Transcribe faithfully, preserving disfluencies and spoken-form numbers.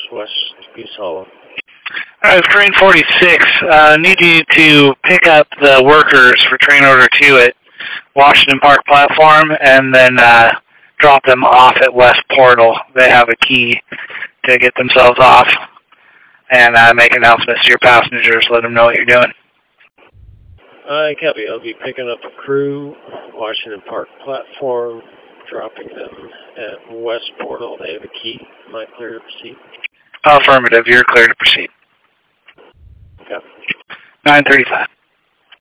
West Goose Hollow. All right, Marine forty-six, uh, need you to pick up the workers for train order two at Washington Park platform and then uh, drop them off at West Portal. They have a key to get themselves off, and uh, make announcements to your passengers, let them know what you're doing. I copy. I'll be picking up a crew, Washington Park platform, dropping them at West Portal. They have a key. Am I clear to proceed? Affirmative. You're clear to proceed. Copy. nine thirty-five.